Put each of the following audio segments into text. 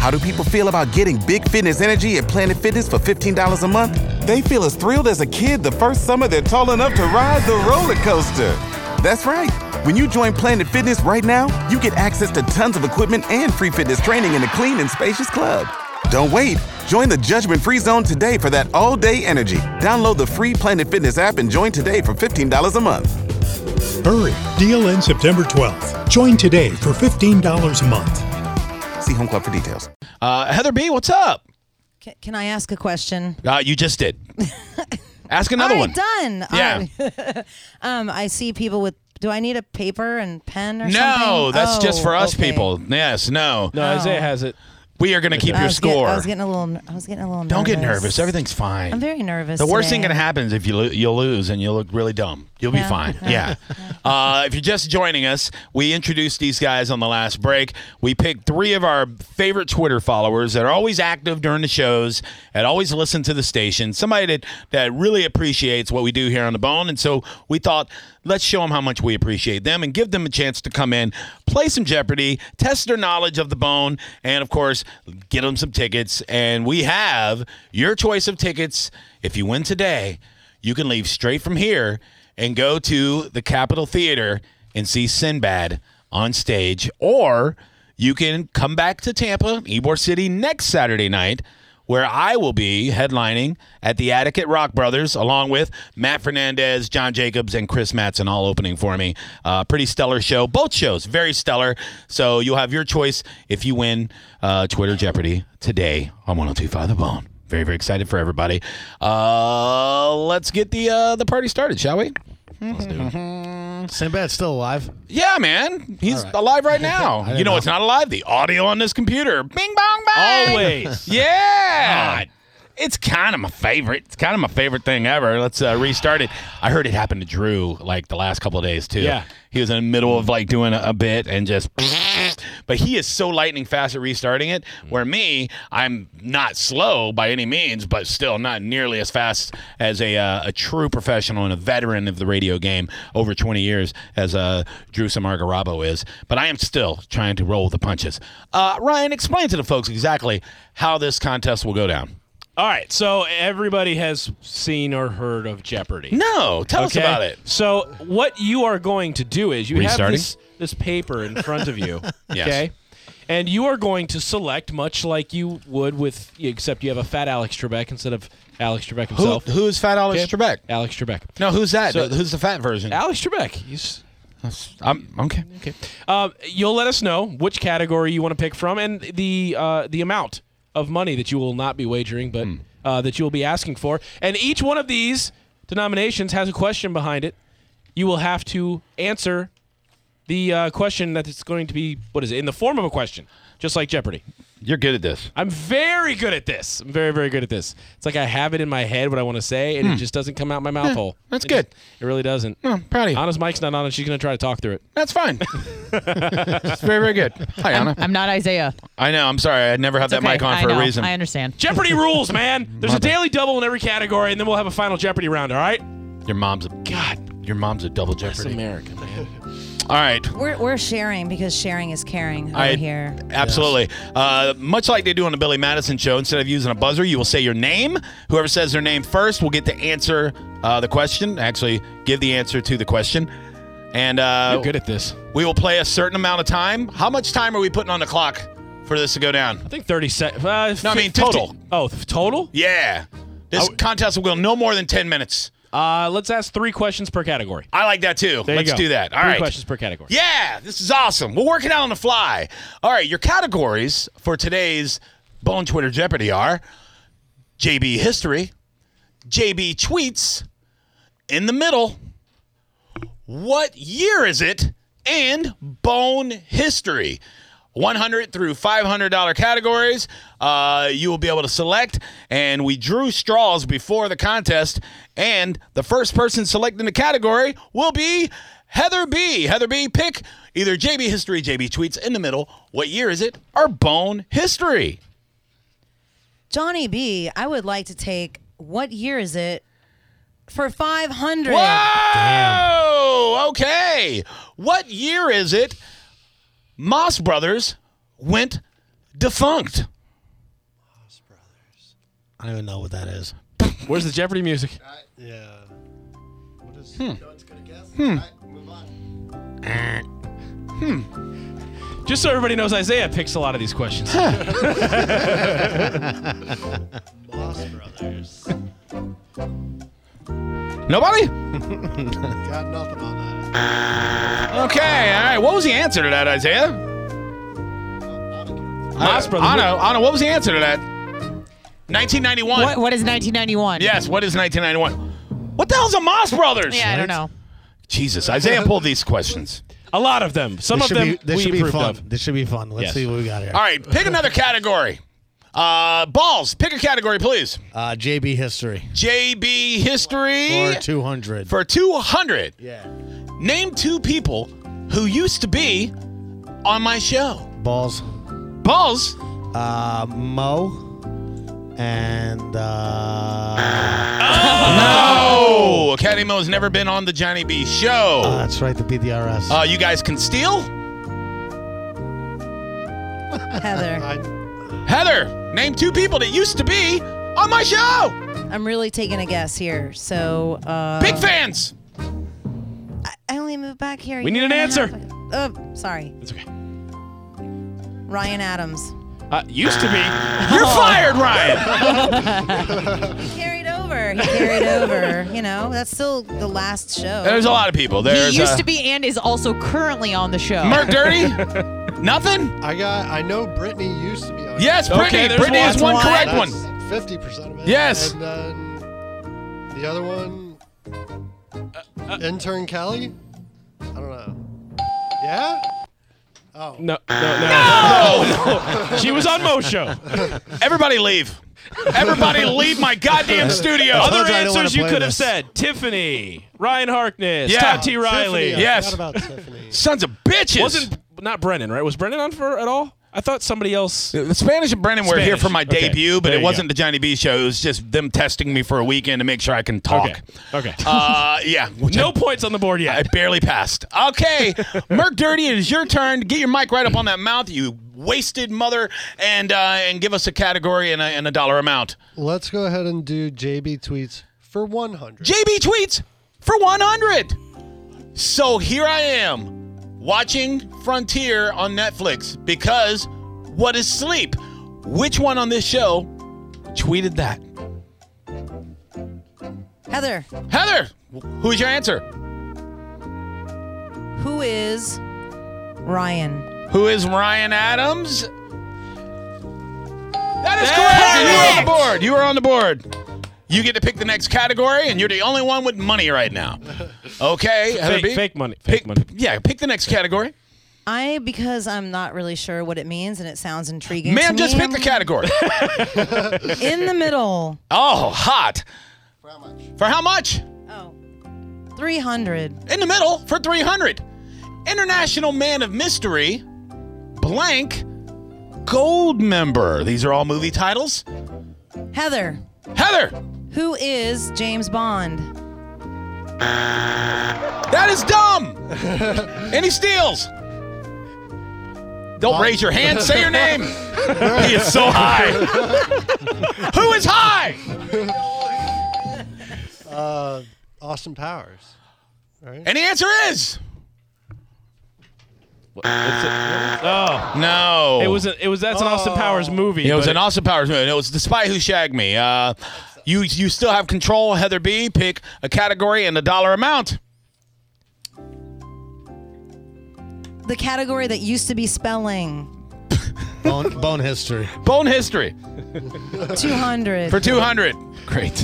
How do people feel about getting big fitness energy at Planet Fitness for $15 a month? They feel as thrilled as a kid the first summer they're tall enough to ride the roller coaster. That's right. When you join Planet Fitness right now, you get access to tons of equipment and free fitness training in a clean and spacious club. Don't wait. Join the judgment-free zone today for that all-day energy. Download the free Planet Fitness app and join today for $15 a month. Hurry. Deal ends September 12th. Join today for $15 a month. See Home Club for details. Heather B., what's up? Can I ask a question? You just did. Ask another one. Done. Yeah. I see people with. Do I need a paper and pen or something? No, that's just for us okay. people. Yes, no. No, Isaiah has it. We are going to keep your score. I was getting a little nervous. Don't get nervous. Everything's fine. I'm very nervous. The worst thing today. going to happen is if you'll lose and you'll look really dumb. You'll be fine. Yeah. If you're just joining us, we introduced these guys on the last break. We picked 3 of our favorite Twitter followers that are always active during the shows and always listen to the station. Somebody that really appreciates what we do here on The Bone. And so we thought, let's show them how much we appreciate them and give them a chance to come in, play some Jeopardy, test their knowledge of The Bone, and, of course, get them some tickets. And we have your choice of tickets. If you win today, you can leave straight from here and go to the Capitol Theater and see Sinbad on stage. Or you can come back to Tampa, Ybor City, next Saturday night, where I will be headlining at the Attic at Rock Brothers, along with Matt Fernandez, John Jacobs, and Chris Mattson, all opening for me. Pretty stellar show. Both shows, very stellar. So you'll have your choice if you win Twitter Jeopardy today on 102.5 The Bone. Very, very excited for everybody. Let's get the party started, shall we? Let's do it. Sinbad's still alive? Yeah, man. He's alive right now. You know what's not alive? The audio on this computer. Bing, bong, bang. Always. Yeah. It's kind of my favorite. It's kind of my favorite thing ever. Let's restart it. I heard it happen to Drew like the last couple of days too. Yeah. He was in the middle of like doing a bit and just, but he is so lightning fast at restarting it. Where me, I'm not slow by any means, but still not nearly as fast as a true professional and a veteran of the radio game over 20 years as Drew Samargarabo is. But I am still trying to roll the punches. Ryan, explain to the folks exactly how this contest will go down. All right, so everybody has seen or heard of Jeopardy. No, tell us about it. So what you are going to do is you Restarting? have this paper in front of you, Yes. okay? And you are going to select, much like you would with, except you have a fat Alex Trebek instead of Alex Trebek himself. Who's Fat Alex Trebek? Alex Trebek. No, who's that? So- Who's the fat version? Alex Trebek. He's Okay. you'll let us know which category you want to pick from and the amount of money that you will not be wagering, but that you will be asking for. And each one of these denominations has a question behind it. You will have to answer the question that it's going to be, in the form of a question, just like Jeopardy. You're good at this. I'm very good at this. I'm very, very good at this. It's like I have it in my head what I want to say, and it just doesn't come out my mouth hole. That's good. It really doesn't. Oh, proud of you. Anna's mic's not on, and she's going to try to talk through it. That's fine. It's very, very good. Hi, Anna. I'm not Isaiah. I know. I'm sorry. I never have that Okay, mic on I for know. a reason. I understand. Jeopardy rules, man. There's a daily double in every category, and then we'll have a final Jeopardy round, all right? Your mom's a double Jeopardy. America, man. All right. We're sharing because sharing is caring over here. Absolutely. Much like they do on the Billy Madison show, instead of using a buzzer, you will say your name. Whoever says their name first will get to answer the question, actually give the answer to the question. And You're good at this. we will play a certain amount of time. How much time are we putting on the clock for this to go down? I think 30 seconds. No, I mean total. Oh, total? Yeah. This contest will go no more than 10 minutes. Let's ask 3 questions per category. I like that too. There you Let's go. do that. All 3 right. questions per category. Yeah, this is awesome. We'll work it out on the fly. All right, your categories for today's Bone Twitter Jeopardy are JB History, JB Tweets, in the middle, what year is it, and Bone History. $100 through $500 categories. You will be able to select, and we drew straws before the contest, and the first person selecting the category will be Heather B. Heather B, pick either JB History, JB Tweets, in the middle. What year is it? Or Bone History. Johnny B, I would like to take what year is it for 500? Whoa! Okay. What year is it Moss Brothers went defunct? I don't even know what that is. Where's the Jeopardy music? Yeah. What is no one's gonna guess? All right, move on. Just so everybody knows, Isaiah picks a lot of these questions. Moss Brothers. Nobody? Got nothing on that. Okay, all right. What was the answer to that, Isaiah? Moss Brothers. Anna, what was the answer to that? 1991. What is 1991? Yes, what is 1991? What the hell's a Moss Brothers? Yeah, I don't know. Jesus, Isaiah pulled these questions. A lot of them. Some This of them this we should be approved fun. of. This should be fun. Let's Yes. see what we got here. All right, pick another category. Balls, pick a category, please. JB history JB history. for 200. For 200. Yeah. Name 2 people who used to be on my show. Balls. Balls. Mo and No! Caddy Mo's never been on the Johnny B show. that's right, the PDRS. You guys can steal? Heather. Heather, name 2 people that used to be on my show. I'm really taking a guess here. So, Big fans. I only moved back here. We need an answer. Sorry. It's okay. Ryan Adams. Used to be. You're fired, Ryan. He carried over. You know, that's still the last show. There's a lot of people. There's He used to be and is also currently on the show. Merc Dirty. Nothing. I know Brittany used to be on. Yes, Okay, Brittany. there's Brittany is one one. correct That's one. 50% of it. Yes. And then the other one, intern Kelly. I don't know. Yeah. Oh. No. She was on Mo's show. Everybody leave. Everybody leave my goddamn studio. told Other you I don't wanna answers you play could have this. said: Tiffany, Ryan Harkness, Yeah. Todd T. Riley. Tiffany, I Yes. forgot about Tiffany. Sons of bitches. Wasn't not Brennan, right? Was Brennan on for at all? I thought somebody else. The Spanish and Brennan were here Spanish. for my Okay. debut, but There it you wasn't go. the Johnny B show. It was just them testing me for a weekend to make sure I can talk. Okay. Yeah. which No points on the board I yet. barely passed. Okay, Merc Dirty, it is your turn. Get your mic right up on that mouth, you wasted mother, and give us a category and a dollar amount. Let's go ahead and do JB tweets for 100. JB tweets for 100. So here I am watching Frontier on Netflix because what is sleep? Which one on this show tweeted that? Heather. Heather, who's your answer? Who is Ryan? Who is Ryan Adams? That is correct. You are on the board. You are on the board. You get to pick the next category, and you're the only one with money right now. Okay, Heather B? Fake money. Fake money. Yeah, pick the next category. Because I'm not really sure what it means and it sounds intriguing. Ma'am, to just me, pick the category. In the middle. Oh, hot. For how much? For how much? Oh. 300. In the middle for 300. International Man of Mystery, blank, Gold Member. These are all movie titles. Heather. Heather, Who is James Bond? that is dumb. And he steals. Don't raise your hand. Say your name. He is so high. Who is high? Austin Powers. Right? And the answer is Oh, no. that's an Austin Powers movie. It was but an Austin Powers movie. It was The Spy Who Shagged Me. You still have control, Heather B. Pick a category and a dollar amount. The category that used to be spelling. Bone history. Bone history 200. for 200. Great.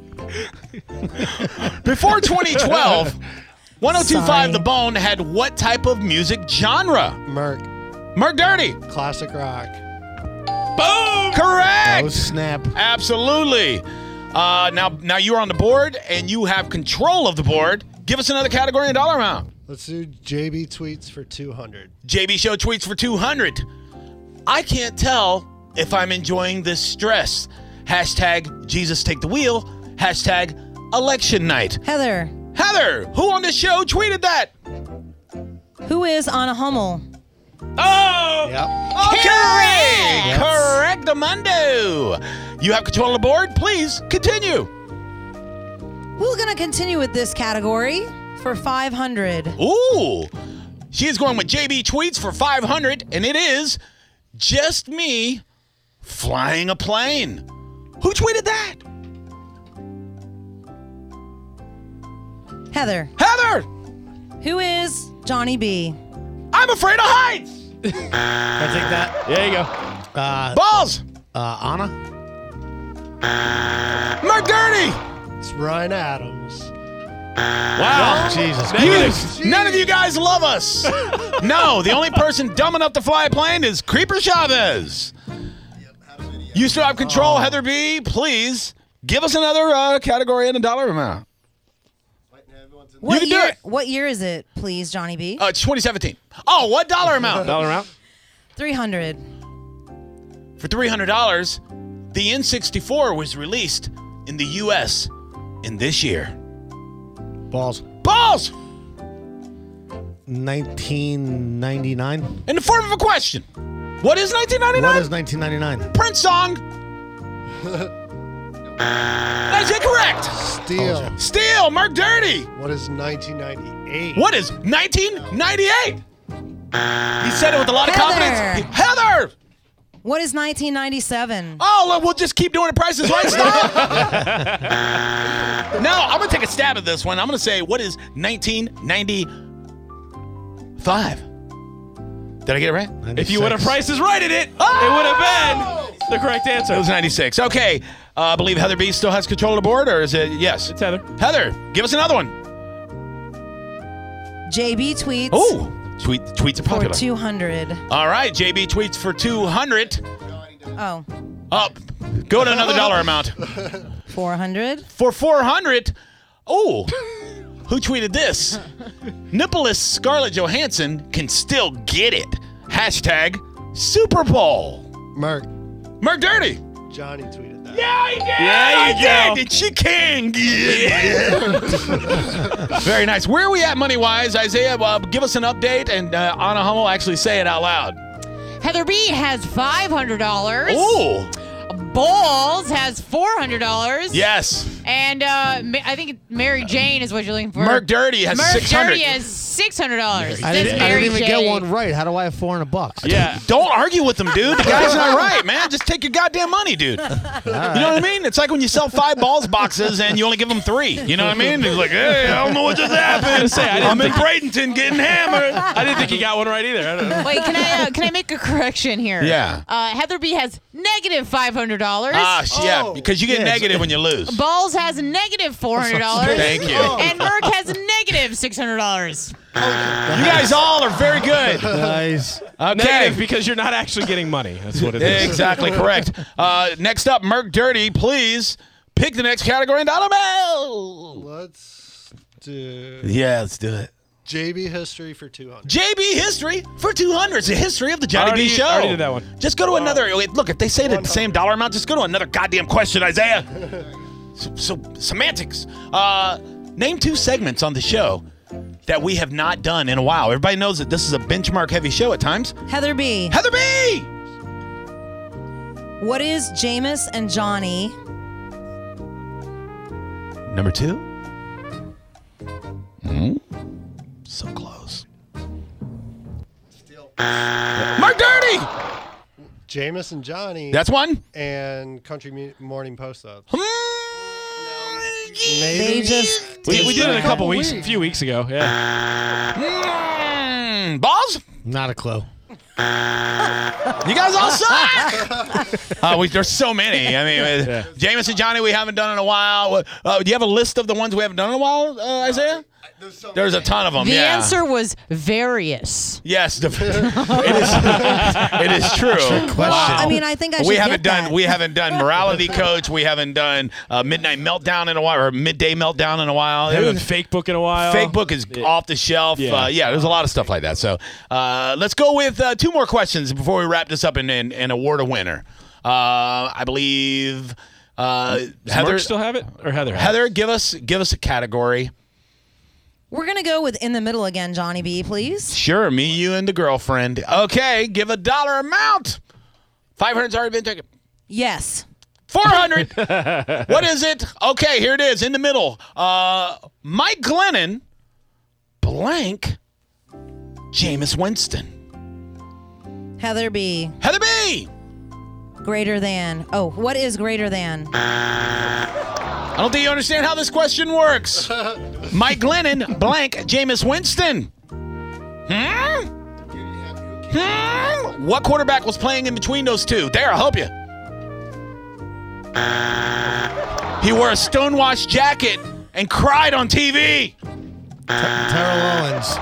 Before 2012, 1025 Sorry. The Bone had what type of music genre? Merc. Merc Dirty. Classic rock. Boom! Correct. Oh, snap. Absolutely. Now you're on the board and you have control of the board. Give us another category and dollar amount. Let's do JB tweets for 200. JB Show tweets for 200. I can't tell if I'm enjoying this stress. Hashtag Jesus take the wheel. Hashtag election night. Heather. Heather, who on this show tweeted that? Who is Anna Hummel? Oh! Yep. Okay! Correctamundo! You have control of the board. Please continue. We're going to continue with this category for 500. Ooh! She is going with JB Tweets for 500, and it is just me flying a plane. Who tweeted that? Heather, Heather! who is Johnny B? I'm afraid of heights! Can I take that? There you go. Balls! Anna? Mark Dirty! It's Ryan Adams. Wow. Jesus Negative. None of you guys love us. No, the only person dumb enough to fly a plane is Creeper Chavez. You still have control, Heather B. Please give us another category and a dollar amount. What You can do year? it. What year is it, please, Johnny B? It's 2017. Oh, what dollar amount? Dollar amount? 300. For $300, the N64 was released in the U.S. in this year. Balls. Balls! 1999. In the form of a question. What is 1999? What is 1999? Prince song. That's incorrect. Steel. Steel, Mark Dirty. What is 1998? What is 1998? He said it with a lot of Heather. confidence. Heather! What is 1997? Oh, look, we'll just keep doing the Price is Right style. No, I'm going to take a stab at this one. I'm going to say, what is 1995? Did I get it right? If you would have Price is Right at it, it would have been the correct answer. It was 96. Okay. I believe Heather B still has control of the board, or is it yes? It's Heather. Heather, give us another one. JB tweets Oh, tweets are for popular. 200. All right, JB tweets for 200. Oh, Up. Go to another dollar amount. 400. For 400. Oh, who tweeted this? Nicholas Scarlett Johansson can still get it. Hashtag Super Bowl. Mark. Mark Dirty. Johnny tweeted that. Yeah, he did. There you go. Did. She can get it. Very nice. Where are we at money-wise? Isaiah, give us an update, and Anna Hummel actually say it out loud. Heather B has $500. Ooh. Balls has $400. Yes. And I think Mary Jane is what you're looking for. Mark Dirty has Mark 600. Dirty has $600. I That's didn't Mary even Jane. get one right. How do I have $400? Yeah. Don't argue with them, dude. The guy's not right, man. Just take your goddamn money, dude. You know what I mean? It's like when you sell 5 balls boxes and you only give them 3. You know what I mean? He's like, hey, I don't know what just happened. I'm in Bradenton getting hammered. I didn't think he got one right either. I don't know. Wait, can I make a correction here? Yeah. Heather B has negative $500. Yeah, because you get negative when you lose. Balls has negative $400. Thank you. And Merck has negative $600. You guys all are very good. Nice. Okay. Negative because you're not actually getting money. That's what it is. Exactly correct. Next up, Merc Dirty, please pick the next category and dollar bill. Let's do Yeah, let's do it. JB history for 200. JB history for 200. It's the history of the Johnny B Show. Already did that one. Just go to another. Wait, look, if they say the same dollar amount, just go to another goddamn question, Isaiah. So semantics. Name 2 segments on the show that we have not done in a while. Everybody knows that this is a benchmark heavy show at times. Heather B. Heather B! What is Jameis and Johnny? Number 2. So close. Mark Dirty! Jameis and Johnny. That's one. And Country Morning Post Ups. They just We did it a few weeks ago. Yeah. Balls? Not a clue. You guys all suck. There's so many. I mean, Jameis and Johnny, we haven't done in a while. Do you have a list of the ones we haven't done in a while, Isaiah? There's a ton of them. The yeah. answer was various. Yes, it is true. Well, I mean, I think I should We get haven't done. that. We haven't done Morality Coach. We haven't done Midnight Meltdown in a while, or Midday Meltdown in a while. Haven't done Fake Book in a while. Fake Book is off the shelf. Yeah. There's a lot of stuff like that. So let's go with 2 more questions before we wrap this up and award a winner. I believe Does Heather Mark still have it, or Heather? Heather, give us a category. We're going to go with in the middle again, Johnny B, please. Sure, me, you, and the girlfriend. Okay, give a dollar amount. 500's already been taken. Yes. 400. What is it? Okay, here it is, in the middle. Mike Glennon, blank, Jameis Winston. Heather B. Heather B. Greater than. Oh, what is greater than? I don't think you understand how this question works. Mike Glennon, blank, Jameis Winston. What quarterback was playing in between those two? There, I'll help you. He wore a stonewashed jacket and cried on TV. Terrell Owens.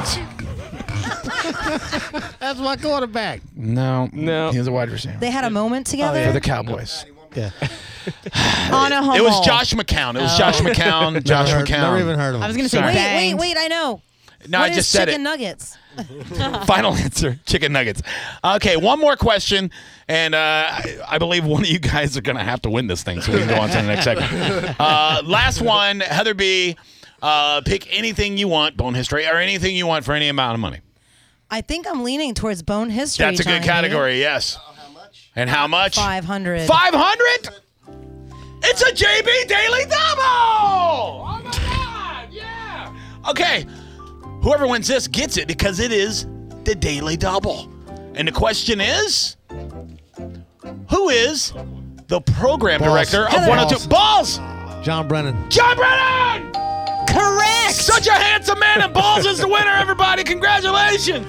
That's my quarterback. No. He was a wide receiver. They had a moment together? For the Cowboys. Yeah. On a Hummel. It was Josh McCown. Never even heard of him. I was going to say Sorry. banged. Wait, I know. No, What I is just said chicken it. nuggets? Final answer, chicken nuggets. Okay, one more question, and I believe one of you guys are going to have to win this thing, so we can go on to the next segment. Last one, Heather B. Pick anything you want, bone history, or anything you want for any amount of money. I think I'm leaning towards bone history. That's a good Johnny B. category, yes. How much? And how much? 500. 500? It's a JB Daily Double! Oh my God, yeah! Okay, whoever wins this gets it because it is the Daily Double. And the question is, who is the program Balls. director of Heather. 102? Balls! John Brennan. John Brennan! Correct! Such a handsome man, and Balls is the winner, everybody. Congratulations!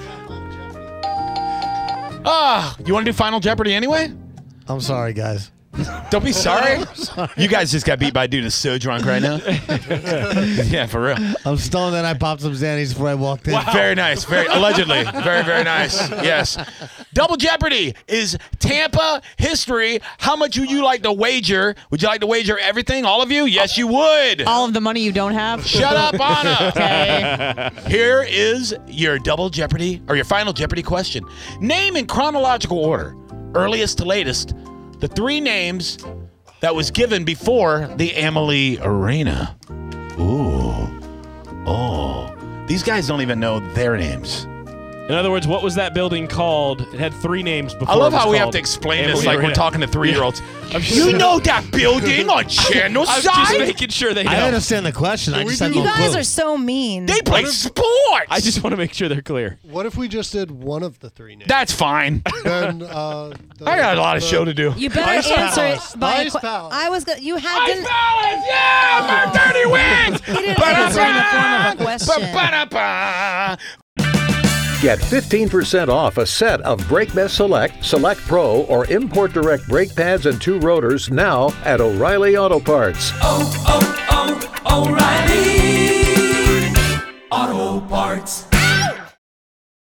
You want to do Final Jeopardy anyway? I'm sorry, guys. Don't be sorry. You guys just got beat by a dude who's so drunk right now. Yeah, for real. I'm stoned and I popped some Xannies before I walked in. Wow. Very nice. Very allegedly. Very, very nice. Yes. Double Jeopardy is Tampa history. How much would you like to wager? Would you like to wager everything? All of you? Yes, you would. All of the money you don't have. Shut up, Anna. Okay. Here is your Double Jeopardy, or your Final Jeopardy question. Name in chronological order, earliest to latest, the three names that was given before the Amalie Arena. Ooh. Oh. These guys don't even know their names. In other words, what was that building called? It had three names before. I love it was how we have called to explain Amalie this like we're Arena. talking to 3-year-olds. I'm just- You know that building on Channel I'm just Side? making sure they know. I understand the question. I just had You no guys clue. are so mean. They play sports. I just want to make sure they're clear. What if we just did one of the three names? That's fine. Then, I got a lot of show to do. You better Ice answer Palace. it by Ice Palace. I was gonna. You had Ice didn't. Palace, yeah, my dirty wings. He didn't answer in the form of a question. Ba-ba-da-ba. Get 15% off a set of Brake Best Select, Select Pro, or Import Direct brake pads and 2 rotors now at O'Reilly Auto Parts. O'Reilly Auto Parts.